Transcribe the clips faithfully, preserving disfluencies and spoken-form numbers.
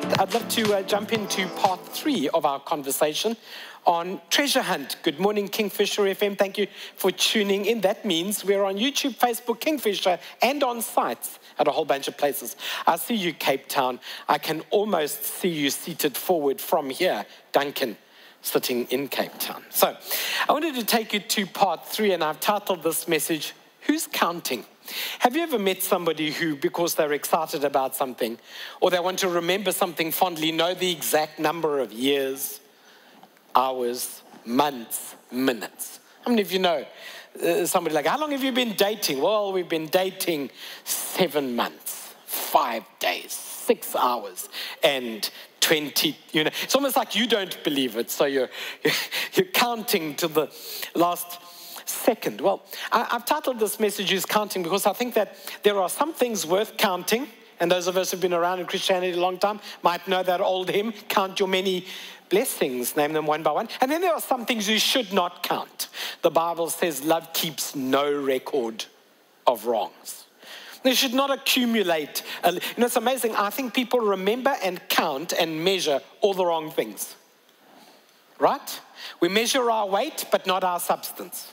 I'd love to uh, jump into part three of our conversation on treasure hunt. Good morning, Kingfisher F M. Thank you for tuning in. That means we're on YouTube, Facebook, Kingfisher, and on sites at a whole bunch of places. I see you, Cape Town. I can almost see you seated forward from here, Duncan, sitting in Cape Town. So I wanted to take you to part three, and I've titled this message, Who's Counting? Have you ever met somebody who, because they're excited about something, or they want to remember something fondly, know the exact number of years, hours, months, minutes? How many of you know uh, somebody like, how long have you been dating? Well, we've been dating seven months, five days, six hours, and twenty, you know. It's almost like you don't believe it, so you're, you're counting to the last second. Well, I, I've titled this message Who's Counting because I think that there are some things worth counting, and those of us who've been around in Christianity a long time might know that old hymn, count your many blessings, name them one by one. And then there are some things you should not count. The Bible says love keeps no record of wrongs. They should not accumulate. You know, it's amazing. I think people remember and count and measure all the wrong things. Right? We measure our weight, but not our substance.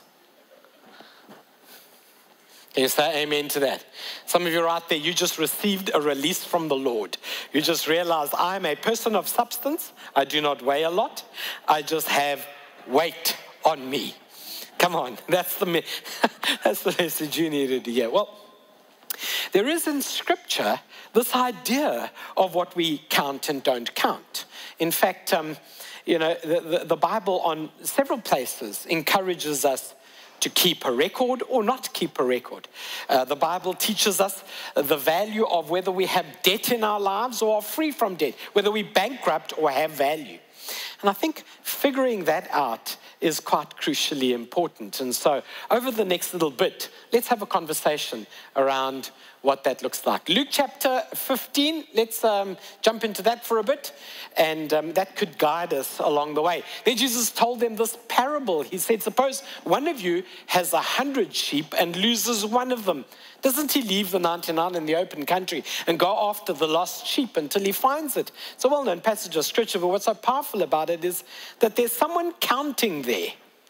Can you say amen to that? Some of you are out there, you just received a release from the Lord. You just realized, I'm a person of substance. I do not weigh a lot. I just have weight on me. Come on, that's the, me- that's the message you needed to hear. Well, there is in Scripture this idea of what we count and don't count. In fact, um, you know, the, the, the Bible on several places encourages us to keep a record or not keep a record. Uh, the Bible teaches us the value of whether we have debt in our lives or are free from debt, whether we bankrupt or have value. And I think figuring that out is quite crucially important. And so over the next little bit, let's have a conversation around what that looks like. Luke chapter fifteen, let's um, jump into that for a bit, and um, that could guide us along the way. Then Jesus told them this parable. He said, suppose one of you has a hundred sheep and loses one of them. Doesn't he leave the ninety-nine in the open country and go after the lost sheep until he finds it? It's a well-known passage of Scripture, but what's so powerful about it is that there's someone counting there.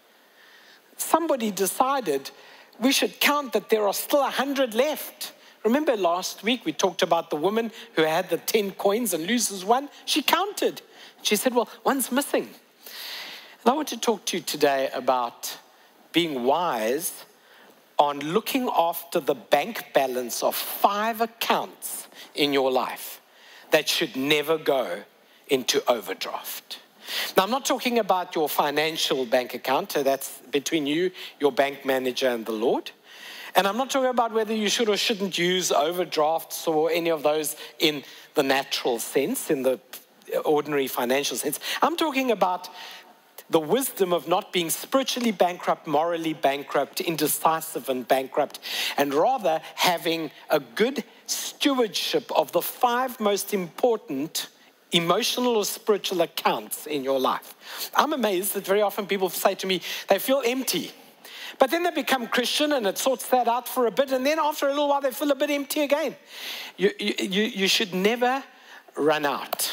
Somebody decided we should count that there are still a hundred left. Remember last week we talked about the woman who had the ten coins and loses one? She counted. She said, well, one's missing. And I want to talk to you today about being wise on looking after the bank balance of five accounts in your life that should never go into overdraft. Now, I'm not talking about your financial bank account. That's between you, your bank manager, and the Lord. And I'm not talking about whether you should or shouldn't use overdrafts or any of those in the natural sense, in the ordinary financial sense. I'm talking about the wisdom of not being spiritually bankrupt, morally bankrupt, indecisive and bankrupt, and rather having a good stewardship of the five most important emotional or spiritual accounts in your life. I'm amazed that very often people say to me, they feel empty. But then they become Christian and it sorts that out for a bit, and then after a little while they feel a bit empty again. You, you, you should never run out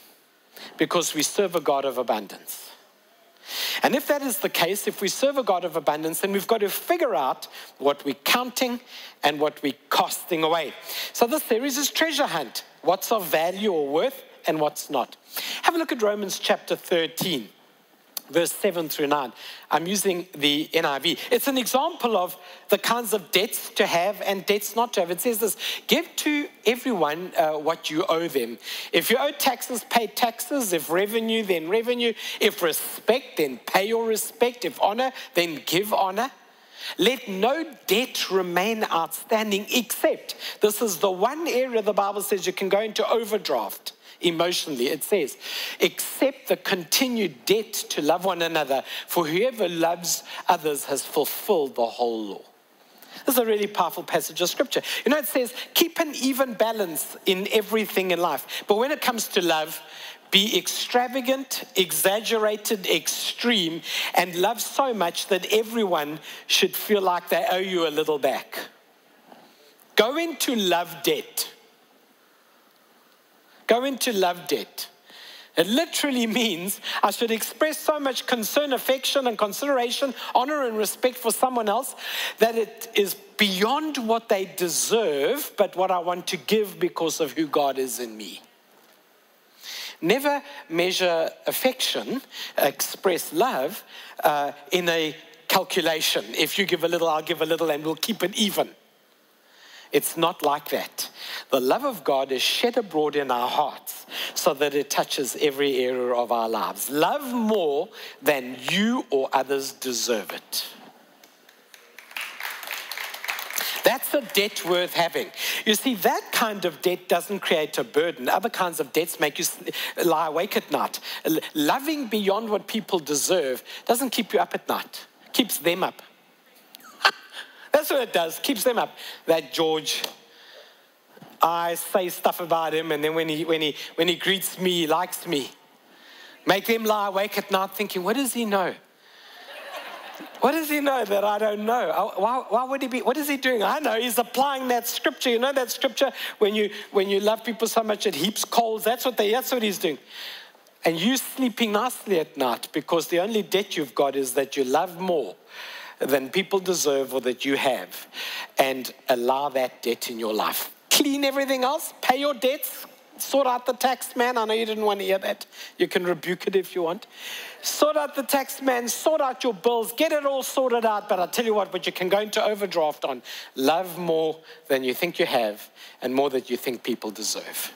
because we serve a God of abundance. And if that is the case, if we serve a God of abundance, then we've got to figure out what we're counting and what we're casting away. So this series is Treasure Hunt. What's of value or worth and what's not. Have a look at Romans chapter thirteen. Verse seven through nine. I'm using the N I V. It's an example of the kinds of debts to have and debts not to have. It says this, give to everyone uh, what you owe them. If you owe taxes, pay taxes. If revenue, then revenue. If respect, then pay your respect. If honor, then give honor. Let no debt remain outstanding except, this is the one area the Bible says you can go into overdraft. Emotionally, it says, accept the continued debt to love one another, for whoever loves others has fulfilled the whole law. This is a really powerful passage of Scripture. You know, it says, keep an even balance in everything in life. But when it comes to love, be extravagant, exaggerated, extreme, and love so much that everyone should feel like they owe you a little back. Go into love debt. go into love debt. It literally means I should express so much concern, affection, and consideration, honor, and respect for someone else that it is beyond what they deserve, but what I want to give because of who God is in me. Never measure affection, express love uh, in a calculation. If you give a little, I'll give a little, and we'll keep it even. It's not like that. The love of God is shed abroad in our hearts so that it touches every area of our lives. Love more than you or others deserve it. That's a debt worth having. You see, that kind of debt doesn't create a burden. Other kinds of debts make you lie awake at night. Loving beyond what people deserve doesn't keep you up at night. It keeps them up. That's what it does, keeps them up. That George, I say stuff about him, and then when he when he when he greets me, he likes me. Make them lie awake at night thinking, what does he know? What does he know that I don't know? Why, why would he be, what is he doing? I know, he's applying that scripture. You know that scripture, when you when you love people so much it heaps coals, that's what they that's what he's doing. And you sleeping nicely at night because the only debt you've got is that you love more than people deserve or that you have, and allow that debt in your life. Clean everything else, pay your debts, sort out the tax man. I know you didn't want to hear that. You can rebuke it if you want. Sort out the tax man, sort out your bills, get it all sorted out. But I'll tell you what, but you can go into overdraft on. Love more than you think you have and more than you think people deserve.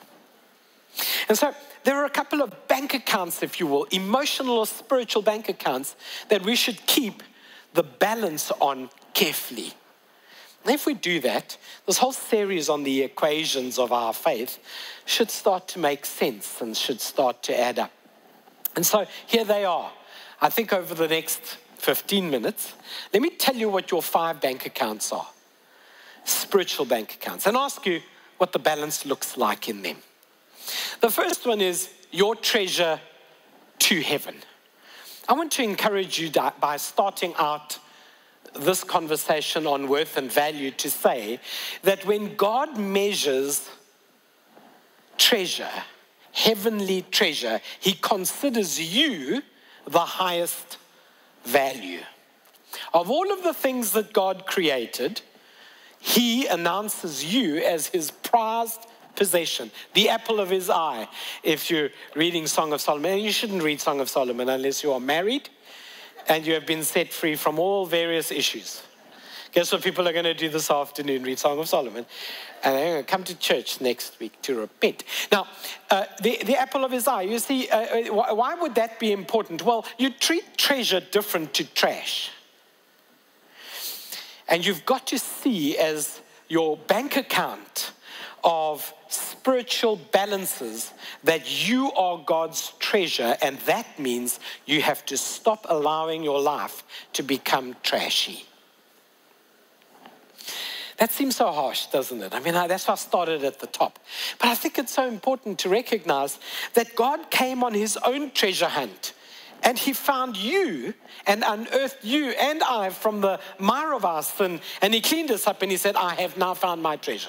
And so there are a couple of bank accounts, if you will, emotional or spiritual bank accounts that we should keep the balance on carefully. And if we do that, this whole series on the equations of our faith should start to make sense and should start to add up. And so here they are. I think over the next fifteen minutes, let me tell you what your five bank accounts are. Spiritual bank accounts. And ask you what the balance looks like in them. The first one is your treasure to heaven. I want to encourage you by starting out this conversation on worth and value to say that when God measures treasure, heavenly treasure, he considers you the highest value. Of all of the things that God created, he announces you as his prized possession, the apple of his eye. If you're reading Song of Solomon, and you shouldn't read Song of Solomon unless you are married and you have been set free from all various issues. Guess what people are going to do this afternoon? Read Song of Solomon. And they're going to come to church next week to repent. Now, uh, the, the apple of his eye, you see, uh, why would that be important? Well, you treat treasure different to trash. And you've got to see as your bank account of spiritual balances that you are God's treasure, and that means you have to stop allowing your life to become trashy. That seems so harsh, doesn't it? I mean, that's why I started at the top. But I think it's so important to recognize that God came on his own treasure hunt, and he found you and unearthed you and I from the mire of our sin, and he cleaned us up and he said, I have now found my treasure.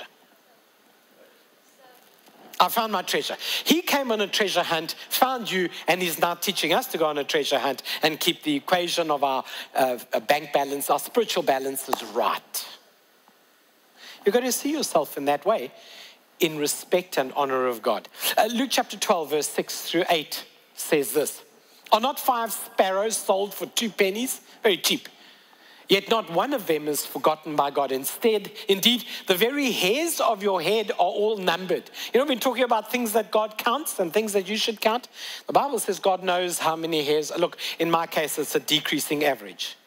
I found my treasure. He came on a treasure hunt, found you, and he's now teaching us to go on a treasure hunt and keep the equation of our uh, bank balance, our spiritual balances right. You've got to see yourself in that way, in respect and honor of God. Uh, Luke chapter twelve, verse six through eight says this. Are not five sparrows sold for two pennies? Very cheap. Yet not one of them is forgotten by God. Instead, indeed, the very hairs of your head are all numbered. You know, we've been talking about things that God counts and things that you should count. The Bible says God knows how many hairs. Look, in my case, it's a decreasing average.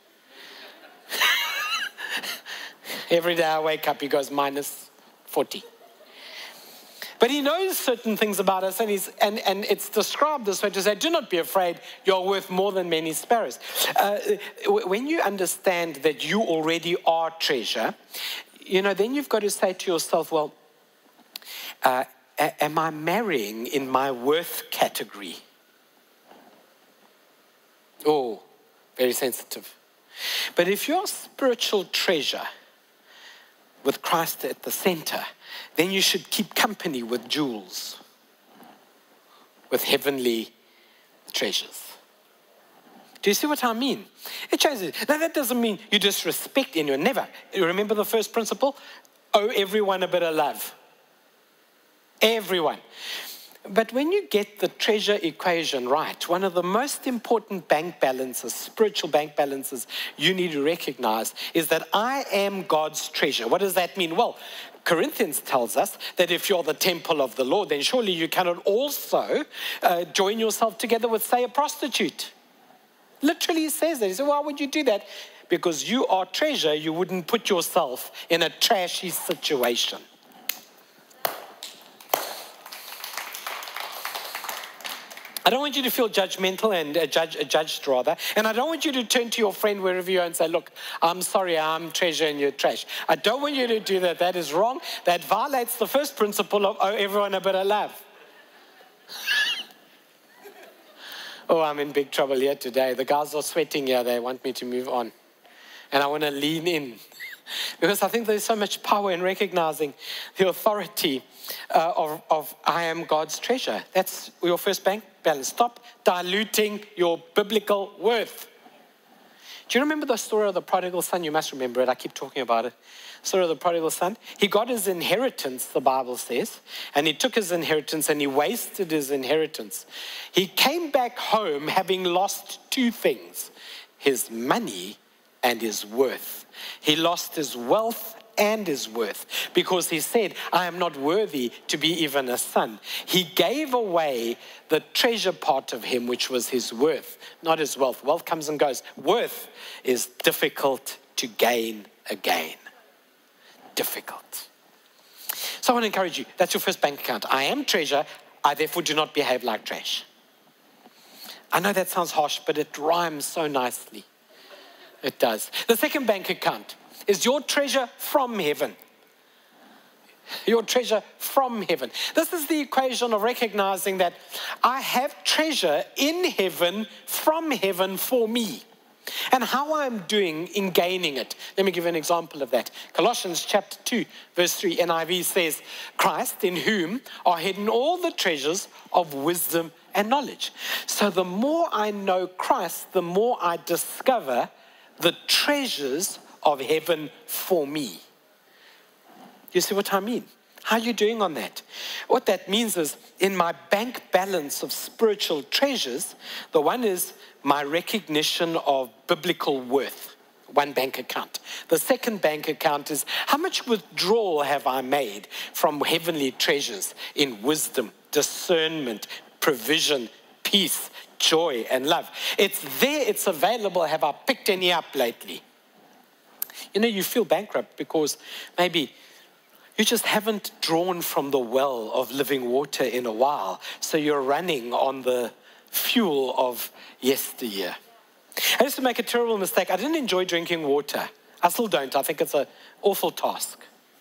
Every day I wake up, he goes minus forty. But he knows certain things about us, and, he's, and, and it's described this way to say, do not be afraid, you're worth more than many sparrows. Uh, when you understand that you already are treasure, you know, then you've got to say to yourself, well, uh, am I marrying in my worth category? Oh, very sensitive. But if you're spiritual treasure, with Christ at the center, then you should keep company with jewels. with heavenly treasures. Do you see what I mean? It changes. Now, that doesn't mean you disrespect anyone. Never. You remember the first principle? Owe everyone a bit of love. Everyone. But when you get the treasure equation right, one of the most important bank balances, spiritual bank balances you need to recognize is that I am God's treasure. What does that mean? Well, Corinthians tells us that if you're the temple of the Lord, then surely you cannot also uh, join yourself together with, say, a prostitute. Literally says that. He said, why would you do that? Because you are treasure, you wouldn't put yourself in a trashy situation. I don't want you to feel judgmental and uh, judge, uh, judged rather. And I don't want you to turn to your friend wherever you are and say, look, I'm sorry, I'm treasure and you're trash. I don't want you to do that. That is wrong. That violates the first principle of owe everyone a bit of love. Oh, I'm in big trouble here today. The guys are sweating here. They want me to move on. And I want to lean in. Because I think there's so much power in recognizing the authority uh, of, of I am God's treasure. That's your first bank balance. Stop diluting your biblical worth. Do you remember the story of the prodigal son? You must remember it. I keep talking about it. Story of the prodigal son. He got his inheritance, the Bible says, and he took his inheritance and he wasted his inheritance. He came back home having lost two things, his money and his worth. He lost his wealth and his worth because he said, I am not worthy to be even a son. He gave away the treasure part of him, which was his worth, not his wealth. Wealth comes and goes. Worth is difficult to gain again. Difficult. So I want to encourage you. That's your first bank account. I am treasure. I therefore do not behave like trash. I know that sounds harsh, but it rhymes so nicely. It does. The second bank account is your treasure from heaven. Your treasure from heaven. This is the equation of recognizing that I have treasure in heaven, from heaven for me. And how I'm doing in gaining it. Let me give you an example of that. Colossians chapter two, verse three, N I V says, Christ in whom are hidden all the treasures of wisdom and knowledge. So the more I know Christ, the more I discover the treasures of heaven for me. You see what I mean? How are you doing on that? What that means is in my bank balance of spiritual treasures, the one is my recognition of biblical worth, one bank account. The second bank account is how much withdrawal have I made from heavenly treasures in wisdom, discernment, provision, peace, joy, and love. It's there, it's available. Have I picked any up lately? You know, you feel bankrupt because maybe you just haven't drawn from the well of living water in a while. So you're running on the fuel of yesteryear. I used to make a terrible mistake. I didn't enjoy drinking water. I still don't. I think it's an awful task.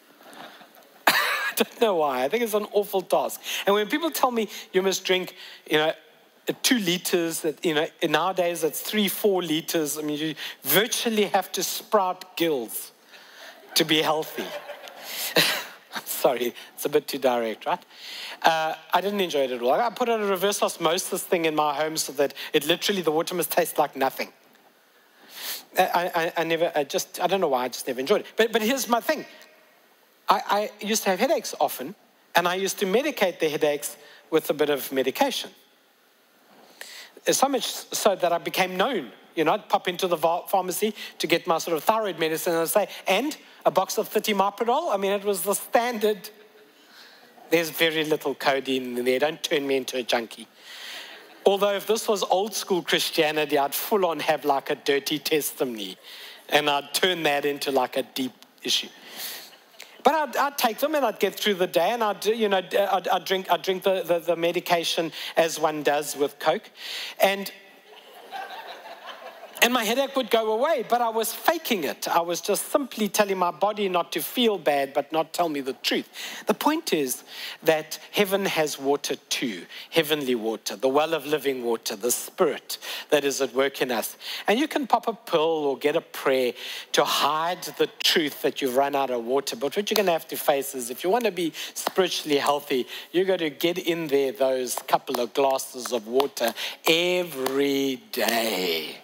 I don't know why. I think it's an awful task. And when people tell me you must drink, you know, two liters, you know, nowadays it's three, four liters. I mean, you virtually have to sprout gills to be healthy. Sorry, it's a bit too direct, right? Uh, I didn't enjoy it at all. I put on a reverse osmosis thing in my home so that it literally, the water must taste like nothing. I, I, I never, I just, I don't know why, I just never enjoyed it. But, but here's my thing. I, I used to have headaches often, and I used to medicate the headaches with a bit of medication. So much so that I became known. You know, I'd pop into the pharmacy to get my sort of thyroid medicine and I'd say, and a box of thirty Miprodol. I mean, it was the standard. There's very little codeine in there. Don't turn me into a junkie. Although if this was old school Christianity, I'd full on have like a dirty testimony and I'd turn that into like a deep issue. But I'd, I'd take them and I'd get through the day and I'd, you know, I'd, I'd drink, I'd drink the, the, the medication as one does with Coke. And And my headache would go away, but I was faking it. I was just simply telling my body not to feel bad, but not tell me the truth. The point is that heaven has water too, heavenly water, the well of living water, the Spirit that is at work in us. And you can pop a pill or get a prayer to hide the truth that you've run out of water. But what you're going to have to face is if you want to be spiritually healthy, you've got to get in there those couple of glasses of water every day.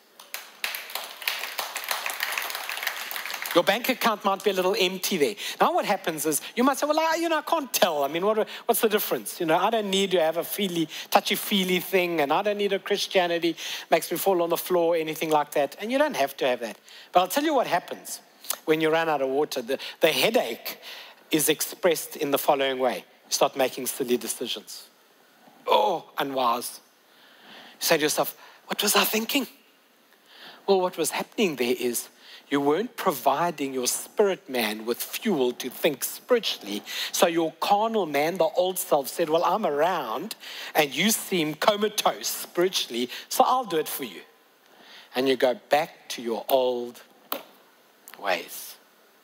Your bank account might be a little empty there. Now what happens is, you might say, well, I, you know, I can't tell. I mean, what, what's the difference? You know, I don't need to have a feely, touchy-feely thing, and I don't need a Christianity, makes me fall on the floor, anything like that. And you don't have to have that. But I'll tell you what happens when you run out of water. The, the headache is expressed in the following way. You start making silly decisions. Oh, unwise. You say to yourself, what was I thinking? Well, what was happening there is, you weren't providing your spirit man with fuel to think spiritually. So your carnal man, the old self, said, well, I'm around and you seem comatose spiritually, so I'll do it for you. And you go back to your old ways.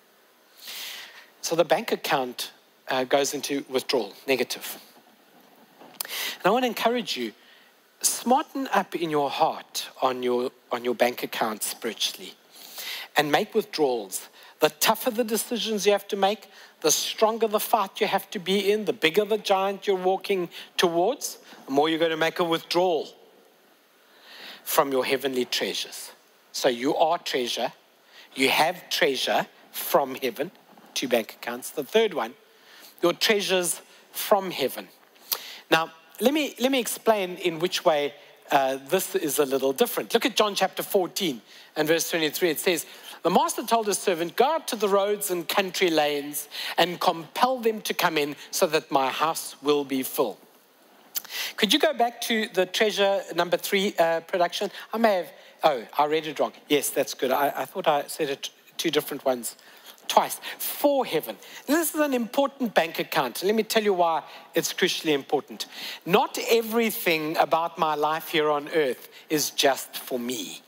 So the bank account uh, goes into withdrawal, negative. And I want to encourage you, smarten up in your heart on your, on your bank account spiritually. And make withdrawals. The tougher the decisions you have to make, the stronger the fight you have to be in, the bigger the giant you're walking towards, the more you're going to make a withdrawal from your heavenly treasures. So you are treasure. You have treasure from heaven, two bank accounts. The third one, your treasures from heaven. Now, let me, let me explain in which way Uh, this is a little different. Look at John chapter fourteen and verse twenty-three. It says, the master told his servant, go out to the roads and country lanes and compel them to come in so that my house will be full. Could you go back to the treasure number three uh, production? I may have, oh, I read it wrong. Yes, that's good. I, I thought I said it two different ones. Twice, for heaven. This is an important bank account. Let me tell you why it's crucially important. Not everything about my life here on earth is just for me.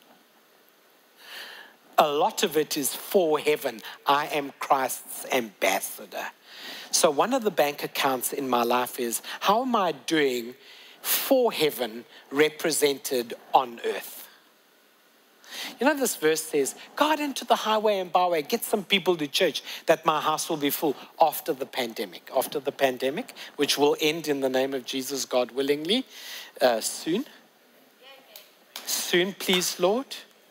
A lot of it is for heaven. I am Christ's ambassador. So one of the bank accounts in my life is, how am I doing for heaven represented on earth? You know, this verse says, go out into the highway and byway, get some people to church, that my house will be full after the pandemic. After the pandemic, which will end in the name of Jesus, God willingly, uh, soon. Soon, please, Lord.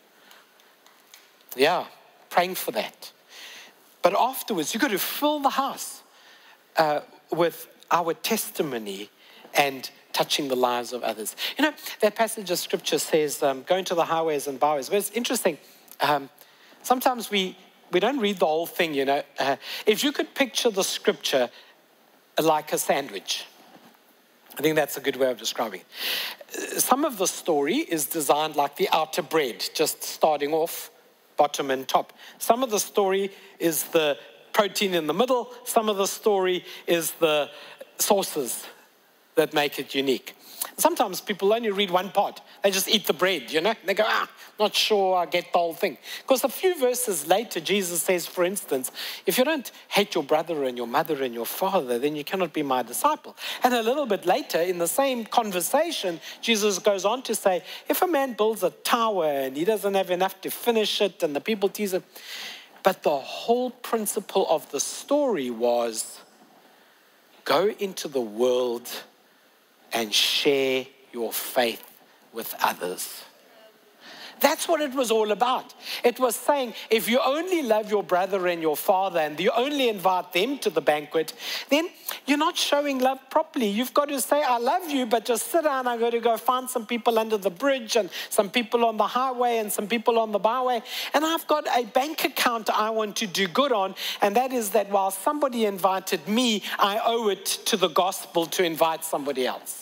Yeah, praying for that. But afterwards, you've got to fill the house uh, with our testimony and touching the lives of others. You know, that passage of scripture says, um, go into the highways and byways. But it's interesting. Um, sometimes we, we don't read the whole thing, you know. Uh, if you could picture the scripture like a sandwich, I think that's a good way of describing it. Some of the story is designed like the outer bread, just starting off, bottom and top. Some of the story is the protein in the middle. Some of the story is the sauces that make it unique. Sometimes people only read one part. They just eat the bread, you know. They go, ah, not sure I get the whole thing. Because a few verses later, Jesus says, for instance, if you don't hate your brother and your mother and your father, then you cannot be my disciple. And a little bit later, in the same conversation, Jesus goes on to say, if a man builds a tower and he doesn't have enough to finish it and the people tease him. But the whole principle of the story was, go into the world and share your faith with others. That's what it was all about. It was saying, if you only love your brother and your father and you only invite them to the banquet, then you're not showing love properly. You've got to say, I love you, but just sit down. I've got to go find some people under the bridge and some people on the highway and some people on the byway. And I've got a bank account I want to do good on. And that is that while somebody invited me, I owe it to the gospel to invite somebody else.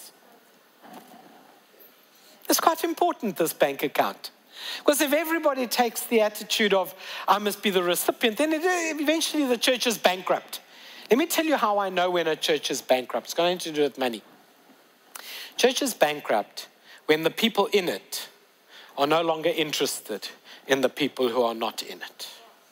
It's quite important, this bank account. Because if everybody takes the attitude of, I must be the recipient, then it, eventually the church is bankrupt. Let me tell you how I know when a church is bankrupt. It's got to do with money. Church is bankrupt when the people in it are no longer interested in the people who are not in it.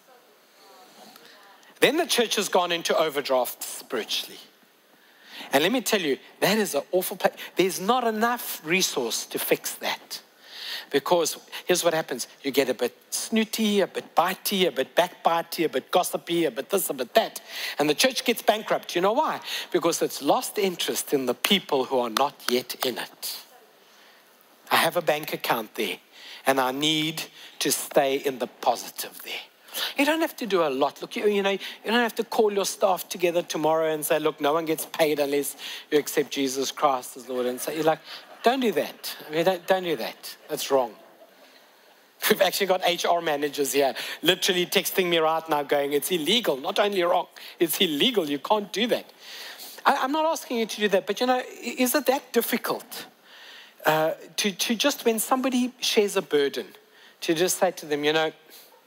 Then the church has gone into overdraft spiritually. And let me tell you, that is an awful place. There's not enough resource to fix that. Because here's what happens. You get a bit snooty, a bit bitey, a bit backbitey, a bit gossipy, a bit this, a bit that. And the church gets bankrupt. You know why? Because it's lost interest in the people who are not yet in it. I have a bank account there, and I need to stay in the positive there. You don't have to do a lot. Look, you, you know, you don't have to call your staff together tomorrow and say, look, no one gets paid unless you accept Jesus Christ as Lord. And so you're like, don't do that. I mean, don't, don't do that. That's wrong. We've actually got H R managers here literally texting me right now going, it's illegal. Not only wrong, it's illegal. You can't do that. I, I'm not asking you to do that, but you know, is it that difficult uh, to, to just when somebody shares a burden, to just say to them, you know,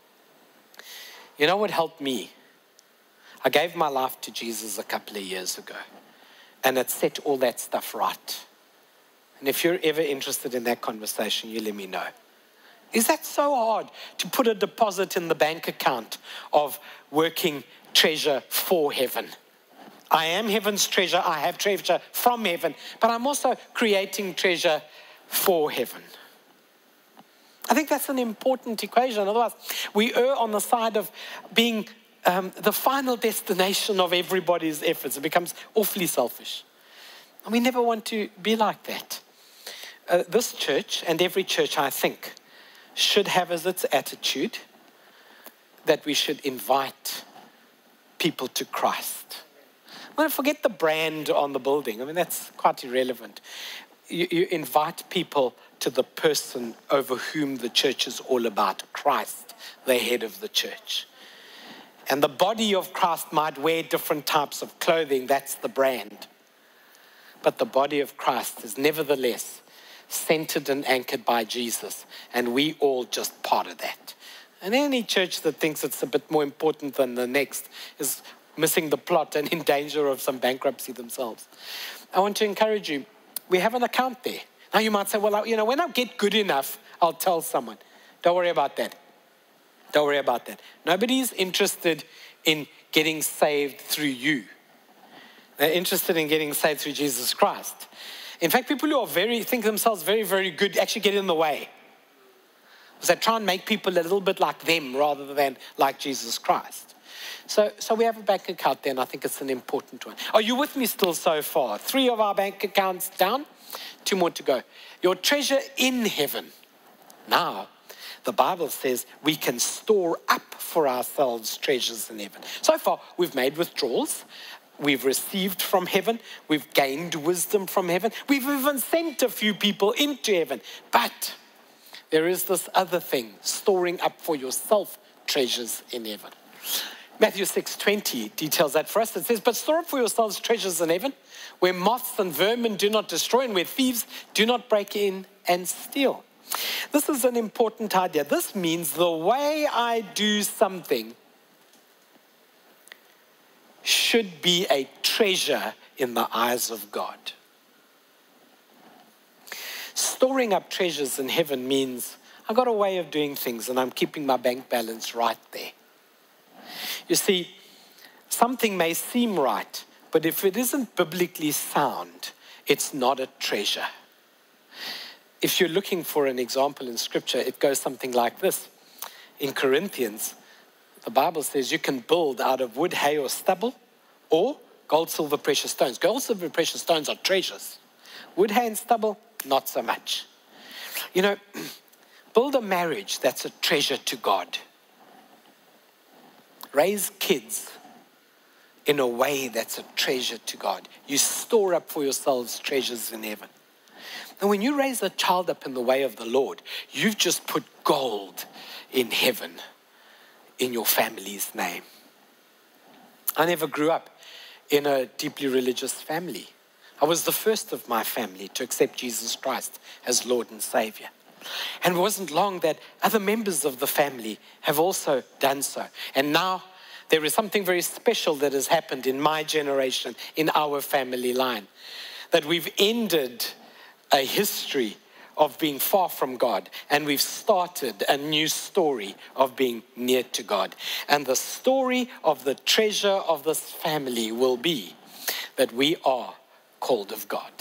you know what helped me? I gave my life to Jesus a couple of years ago, and it set all that stuff right. And if you're ever interested in that conversation, you let me know. Is that so hard to put a deposit in the bank account of working treasure for heaven? I am heaven's treasure. I have treasure from heaven, but I'm also creating treasure for heaven. I think that's an important equation. Otherwise, we err on the side of being um, the final destination of everybody's efforts. It becomes awfully selfish. And we never want to be like that. Uh, this church, and every church, I think, should have as its attitude that we should invite people to Christ. I don't forget the brand on the building. I mean, that's quite irrelevant. You, you invite people to the person over whom the church is all about, Christ, the head of the church. And the body of Christ might wear different types of clothing. That's the brand. But the body of Christ is nevertheless centered and anchored by Jesus. And we all just part of that. And any church that thinks it's a bit more important than the next is missing the plot and in danger of some bankruptcy themselves. I want to encourage you. We have an account there. Now you might say, well, you know, when I get good enough, I'll tell someone. Don't worry about that. Don't worry about that. Nobody's interested in getting saved through you. They're interested in getting saved through Jesus Christ. In fact, people who are very, think themselves very, very good actually get in the way. Because they try and make people a little bit like them rather than like Jesus Christ. So, so we have a bank account there, and I think it's an important one. Are you with me still so far? Three of our bank accounts down, two more to go. Your treasure in heaven. Now, the Bible says we can store up for ourselves treasures in heaven. So far, we've made withdrawals. We've received from heaven. We've gained wisdom from heaven. We've even sent a few people into heaven. But there is this other thing, storing up for yourself treasures in heaven. Matthew six twenty details that for us. It says, but store up for yourselves treasures in heaven, where moths and vermin do not destroy, and where thieves do not break in and steal. This is an important idea. This means the way I do something should be a treasure in the eyes of God. Storing up treasures in heaven means I've got a way of doing things and I'm keeping my bank balance right there. You see, something may seem right, but if it isn't biblically sound, it's not a treasure. If you're looking for an example in Scripture, it goes something like this. In Corinthians, the Bible says you can build out of wood, hay, or stubble, or gold, silver, precious stones. Gold, silver, precious stones are treasures. Wood, hay, and stubble, not so much. You know, build a marriage that's a treasure to God. Raise kids in a way that's a treasure to God. You store up for yourselves treasures in heaven. And when you raise a child up in the way of the Lord, you've just put gold in heaven in your family's name. I never grew up in a deeply religious family. I was the first of my family to accept Jesus Christ as Lord and Savior. And it wasn't long that other members of the family have also done so. And now there is something very special that has happened in my generation, in our family line, that we've ended a history of being far from God, and we've started a new story of being near to God. And the story of the treasure of this family will be that we are called of God.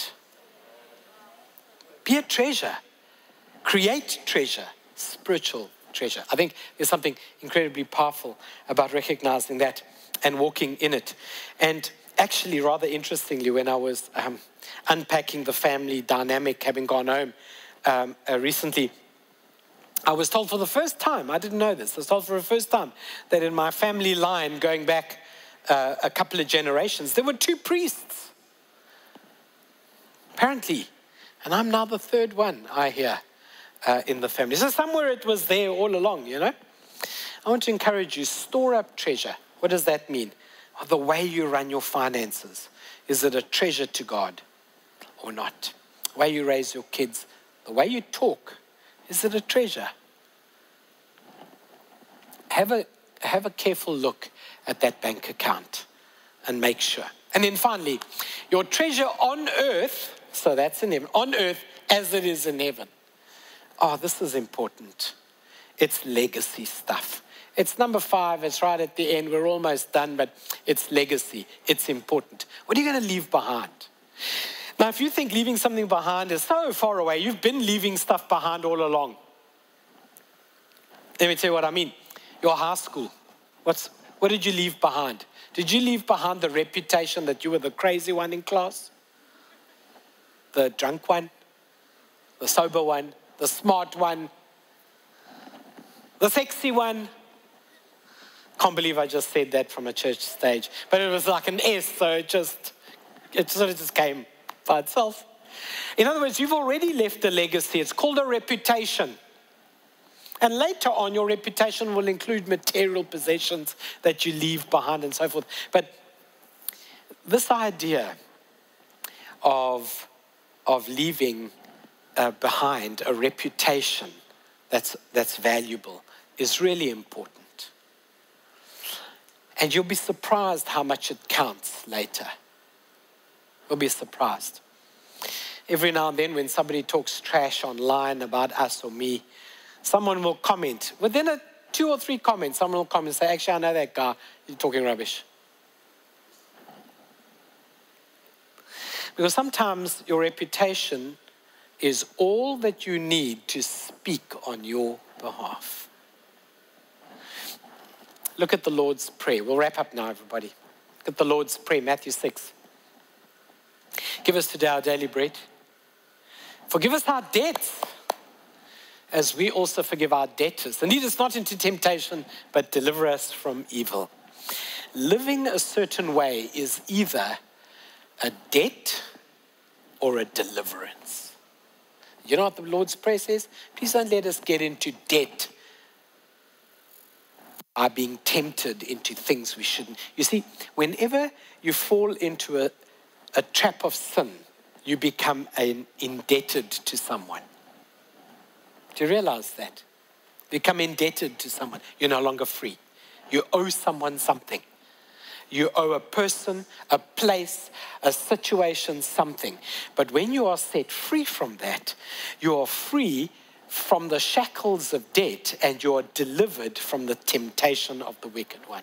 Be a treasure. Create treasure, spiritual treasure. I think there's something incredibly powerful about recognizing that and walking in it. And actually, rather interestingly, when I was um, unpacking the family dynamic, having gone home um, uh, recently, I was told for the first time, I didn't know this, I was told for the first time that in my family line, going back uh, a couple of generations, there were two priests. Apparently. And I'm now the third one, I hear, uh, in the family. So somewhere it was there all along, you know. I want to encourage you, store up treasure. What does that mean? The way you run your finances. Is it a treasure to God or not? The way you raise your kids, the way you talk, is it a treasure? Have a, have a careful look at that bank account and make sure. And then finally, your treasure on earth, so that's in heaven, on earth as it is in heaven. Oh, this is important. It's legacy stuff. It's number five, it's right at the end, we're almost done, but it's legacy, it's important. What are you going to leave behind? Now, if you think leaving something behind is so far away, you've been leaving stuff behind all along. Let me tell you what I mean. Your high school, what's, what did you leave behind? Did you leave behind the reputation that you were the crazy one in class? The drunk one? The sober one? The smart one? The sexy one? Can't believe I just said that from a church stage. But it was like an S, so it just, it sort of just came by itself. In other words, you've already left a legacy. It's called a reputation. And later on, your reputation will include material possessions that you leave behind and so forth. But this idea of, of leaving uh, behind a reputation that's, that's valuable is really important. And you'll be surprised how much it counts later. You'll be surprised. Every now and then when somebody talks trash online about us or me, someone will comment. Within a two or three comments, someone will comment and say, actually, I know that guy, you're talking rubbish. Because sometimes your reputation is all that you need to speak on your behalf. Look at the Lord's Prayer. We'll wrap up now, everybody. Look at the Lord's Prayer, Matthew six. Give us today our daily bread. Forgive us our debts, as we also forgive our debtors. And lead us not into temptation, but deliver us from evil. Living a certain way is either a debt or a deliverance. You know what the Lord's Prayer says? Please don't let us get into debt by being tempted into things we shouldn't. You see, whenever you fall into a, a trap of sin, you become an indebted to someone. Do you realize that? Become indebted to someone. You're no longer free. You owe someone something. You owe a person, a place, a situation, something. But when you are set free from that, you are free from the shackles of debt and you are delivered from the temptation of the wicked one.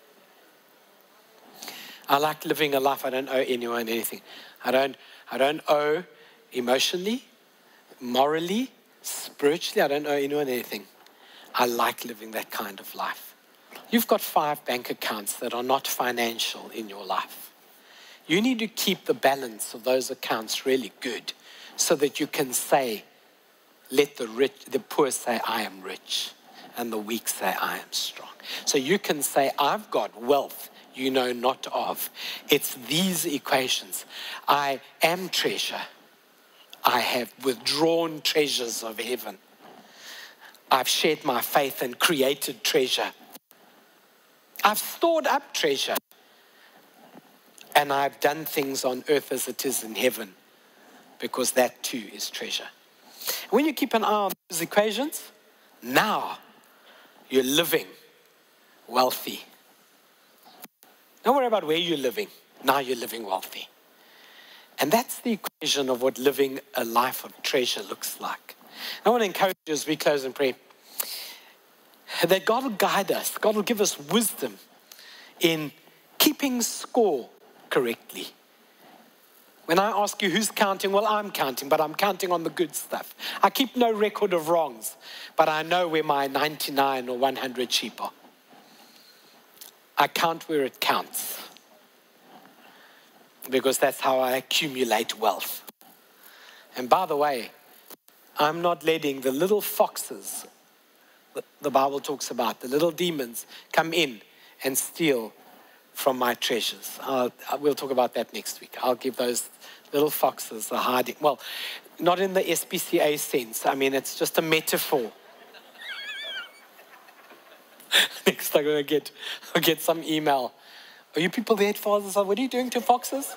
I like living a life I don't owe anyone anything. I don't, I don't owe emotionally, morally, spiritually, I don't owe anyone anything. I like living that kind of life. You've got five bank accounts that are not financial in your life. You need to keep the balance of those accounts really good so that you can say, let the rich, the poor say, I am rich, and the weak say, I am strong. So you can say, I've got wealth you know not of. It's these equations. I am treasure. I have withdrawn treasures of heaven. I've shared my faith and created treasure. I've stored up treasure. And I've done things on earth as it is in heaven, because that too is treasure. When you keep an eye on those equations, now you're living wealthy. Don't worry about where you're living. Now you're living wealthy. And that's the equation of what living a life of treasure looks like. I want to encourage you as we close in prayer that God will guide us. God will give us wisdom in keeping score correctly. When I ask you who's counting, well, I'm counting, but I'm counting on the good stuff. I keep no record of wrongs, but I know where my ninety-nine or one hundred sheep are. I count where it counts, because that's how I accumulate wealth. And by the way, I'm not letting the little foxes that the Bible talks about, the little demons, come in and steal from my treasures. I'll, we'll talk about that next week. I'll give those little foxes a hiding. Well, not in the S P C A sense. I mean, it's just a metaphor. Next, I'm going to get, I'll get some email. Are you people there at Father's House? What are you doing to foxes?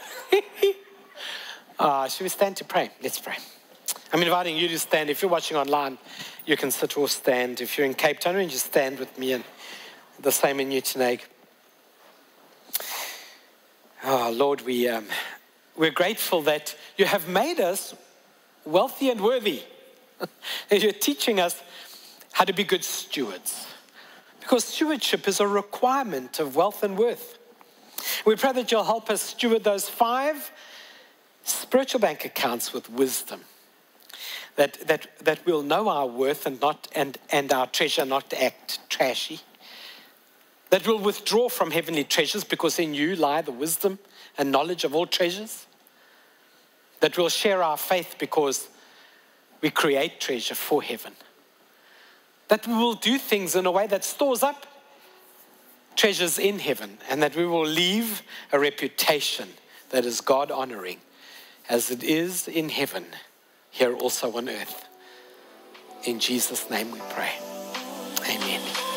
uh, should we stand to pray? Let's pray. I'm inviting you to stand. If you're watching online, you can sit or stand. If you're in Cape Town, you just stand with me, and the same in Newtowneg. Oh, Lord, we, um, we're grateful that you have made us wealthy and worthy. And you're teaching us how to be good stewards. Because stewardship is a requirement of wealth and worth. We pray that you'll help us steward those five spiritual bank accounts with wisdom. That, that, that we'll know our worth and, not, and, and our treasure, not to act trashy. That we'll withdraw from heavenly treasures because in you lie the wisdom and knowledge of all treasures. That we'll share our faith because we create treasure for heaven. That we will do things in a way that stores up treasures in heaven, and that we will leave a reputation that is God-honoring as it is in heaven, here also on earth. In Jesus' name we pray. Amen.